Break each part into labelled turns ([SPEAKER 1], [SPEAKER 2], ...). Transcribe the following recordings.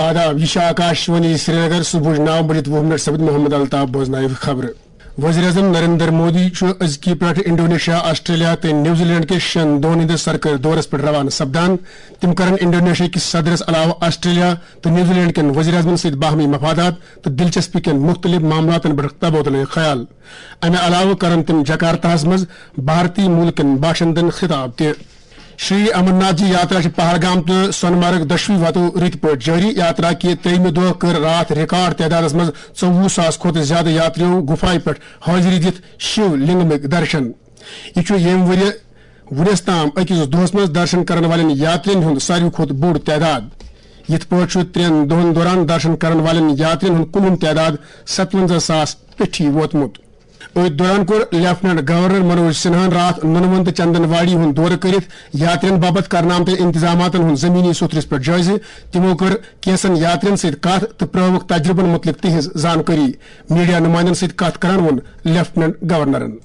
[SPEAKER 1] आदाब यह आकाशवाणी श्रीनगर सुबह 9 बजे 2 मिनट सपद मोहम्मद अल्ताफ बोजनाय खबर। वज़ीर-ए-आज़म नरेंद्र मोदी अजकी पे इंडोनेशिया, ऑस्ट्रेलिया तो न्यूजीलैंड के 6 दोन हिंद सरकारी दौरस पे रवाना सपदान। तिम करन इंडोनेशिया किस सदरस अलावा ऑस्ट्रेलिया तो न्यूजीलैंड के वज़ीर-ए-आज़मन सहित बाहमी मफादात तो दिलचस्पी के मुख्तलिफ मामलातन पर तबादला ख्याल। अमे अलावा करन तिम जकार्ताहस मज भारतीय मूल के बाशिंदन खिताब ते। श्री अमरनाथ जी यात्रा पहलगाम तो सोनमर्ग 10वीं वतो रित पे जारी। यात्रा के 3वें दह कर रात रिकॉर्ड तादाद मज 24,000 खुद ज्यादा यात्रियों गुफाई पे हाजिरी दित शिव लिंगमिक दर्शन। यह यम वरिस ताम अकिस दोहस मज दर्शन करने वाले यात्रियों हूं सारी खुद बोड़ तादाद। यथ पे 3 दोहन दौरान दर्शन करने वाले यात्रियों हूं कुल तादाद 57,000 पिठी वोतमुत। दौरान कोर लेफ्टिनेंट गवर्नर मनोज सिन्हा रात नुनवन चंदनवाड़ी हूं दौर कर यात्रियों बाबत करनाम इंतजाम जमीनी सुथरस पे जायजे। तमो कर कैसन यात्रियों सहित कथ तो प्रमुख तजुर्बन मुतलिक तिहज जानकारी मीडिया नुमाइंदन सहित कथ करान वोन लेफ्टिनेंट गवर्नरन।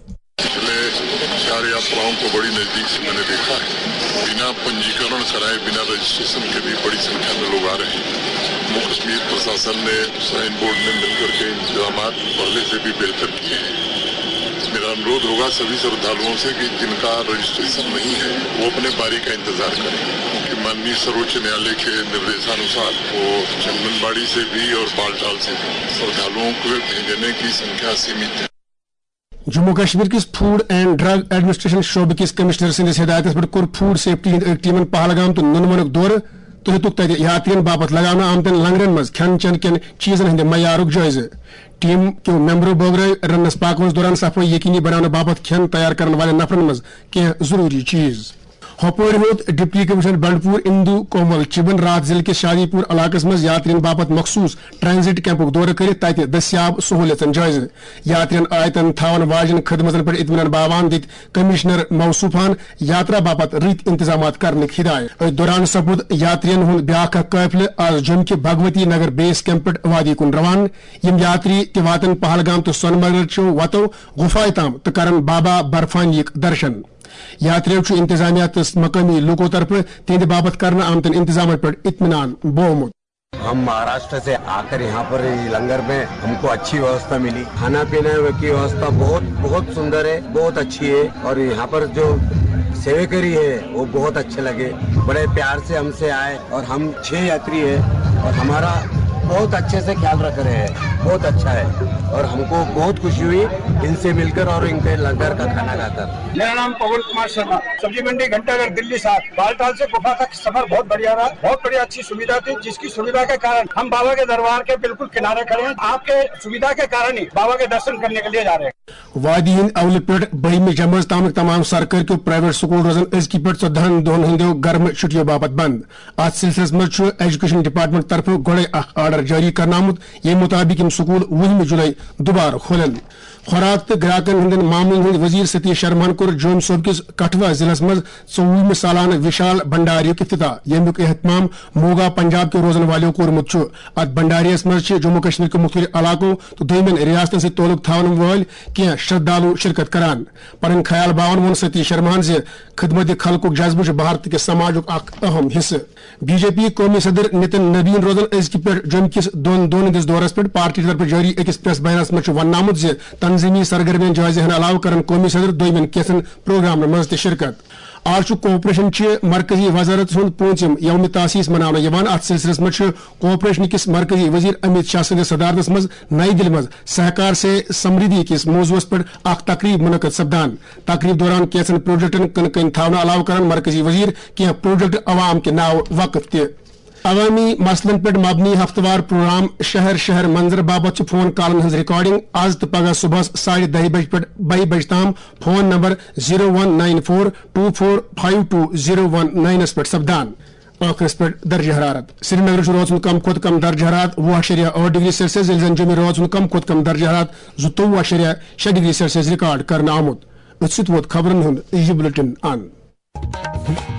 [SPEAKER 2] यात्राओं को बड़ी नजदीक से मैंने देखा है। बिना पंजीकरण कराए, बिना रजिस्ट्रेशन के भी बड़ी संख्या में लोग आ रहे हैं। जम्मू कश्मीर प्रशासन ने साइन बोर्ड ने मिलकर के इंतजाम पहले से भी बेहतर किए हैं। मेरा अनुरोध होगा सभी श्रद्धालुओं से कि जिनका रजिस्ट्रेशन नहीं है वो अपने बारी का इंतजार करें, क्योंकि माननीय सर्वोच्च न्यायालय के निर्देशानुसार वो चंदनबाड़ी से भी और बालटाल से भी श्रद्धालुओं को भेजने की संख्या सीमित है।
[SPEAKER 1] जम्मू कश्मीर किस फूड एंड ड्रग एडमिनिस्ट्रेशन शोबे किस कमिश्नर सिंदिस हिदायत पे कोर फूड सेफ्टी टीमन पहलगाम तो नुनमनुक दौर तो हेतुक यात्रियों बाबत लगाना आमतन लंगरन मज खन चन के चीजन हंद मयारुक जायजे। टीम के मेंबरों बोगरे रनस पाकवस दौरान सफाई यकीनी बनाने बाबत खन तैयार करने वाले नफरन मज कह जरूरी चीज। हपोर होत डिप्टी कमिश्नर बंडपुर इंदु कोमल चिबन रात जिले के शादीपुर इलाकस मज यात्रियों बाबत मखसूस ट्रांजिट कैंपुक दौर कर तत दस्याब सहूलियतन जायजे। यात्रियों आयतन थावन वाजन खदमतन पे इत्मीनान बावान दित कमिश्नर मौसूफान यात्रा बाबत रित इंतजाम करने हिदायत। दौरान सपुद यात्रियों हूं ब्याख काफिल आज जम्मू के भगवती नगर बेस कैंप पे वादी कुन रवान। यम यात्री वातन पहलगाम तो सोनमर्ग वतो गुफाए ताम तो करन बाबा बर्फानिक दर्शन। यात्रियों इंतजामिया तो मकामी लोगों तरफ तेज बाबत करना आमतन इंतजाम पर इत्मीनान बोमुत।
[SPEAKER 3] हम महाराष्ट्र से आकर यहाँ पर लंगर में हमको अच्छी व्यवस्था मिली। खाना पीने की व्यवस्था बहुत सुंदर है, बहुत अच्छी है। और यहाँ पर जो सेवेकरी है वो बहुत अच्छे लगे, बड़े प्यार से हमसे आए। और हम 6 यात्री है और हमारा बहुत अच्छे से ख्याल रख रहे हैं, बहुत अच्छा है। और हमको बहुत खुशी हुई इनसे मिलकर और इनके लंगर का खाना खाकर।
[SPEAKER 4] मेरा नाम पवन कुमार शर्मा, सब्जी मंडी घंटाघर दिल्ली 7। बालटाल से गुफा तक सफर बहुत बढ़िया रहा, बहुत बढ़िया अच्छी सुविधा थी, जिसकी सुविधा के कारण हम बाबा के दरबार के बिल्कुल किनारे खड़े हैं। आपके सुविधा के कारण ही बाबा के दर्शन करने के लिए जा रहे हैं।
[SPEAKER 1] वादी हिंद अवल पे 12वीं जमात ताम तमाम सरकारी के प्राइवेट स्कूल रोजन अजकी पे 14 दोन हिंदो गर्म छुट्टियों बाबत बंद। अत सिलसिलस मज एजुकेशन डिपार्टमेंट तरफ गोड़े आर्डर जारी करनामुत। ये मुताबिक यम स्कूल 20 जुलाई दोबारा खोलन। खुराक तो ग्राहकन हंदन मामलन हंद वजीर सतीश शर्मा कोर जोम सोब किस कठवा जिलस मज 24वें सालाना विशाल भंडारियों इफ्तिताह। यमुक एहतमाम मोगा पंजाब के रोजन वालों कोरमुत। अत भंडारियस मज जम्मू कश्मीर के मुख्तलिफ इलाकों तो दोयमन रियासतन से तोलुक थावन वाल कह श्रद्धालु शिरकत करान। पन ख्याल बावन वोन सतीश शर्मा से खिदमत खलकुक जज्बु भारत के समाजुक अहम हिस्से। बीजेपी कौमी सदर नितिन नबीन रोजन अजकी पे जम्मू किस दोन हिंदिस दौरस पे पार्टी तरफ जारी अकिस प्रेस बयानस मज वनामुत जे तंजीमी सरगर्मियन जायजे हन अलाव करन कौमी सदर दोयमन कैसन प्रोग्राम मज शिरकत। आज कोऑपरेशन मरकजी वजारत हुंद 5वीं यौम तासीस मनाने यवान। अत सिलसिलस मज कोऑपरेशन किस मरकजी वजीर अमित शाह सद सदारत मज नई दिल्ली मज सहकार से समृद्धि किस मौजूस पर तकरीब मुनक़द सपदान। तकरीब दौरान कैसन प्रोजेक्टन कन कन थावना अलाव करन मरकजी वजीर कह प्रोजेक्ट अवाम के नाव वक़्फ ते। अवामी मसलन पे मबनी हफ्तवार प्रोग्राम शहर शहर मंजर बाबत फोन कॉलन हज रिकॉर्डिंग आज तो पगह सुबह 10:30 बजे पे 22 बजे ताम फोन नंबर 0194245201 पे सपदान। आखिर पे दर्ज हरारत श्रीनगर रोज कम खुद कम दर्ज हरारत 2.8 डिग्री सेल्सियस। जम्मू रोज कम खुद कम दर्ज हरारत 22.6 डिग्री सेल्सियस रिकॉर्ड करना आमुत। वोत खबरन हुंद यह बुलेटिन अन।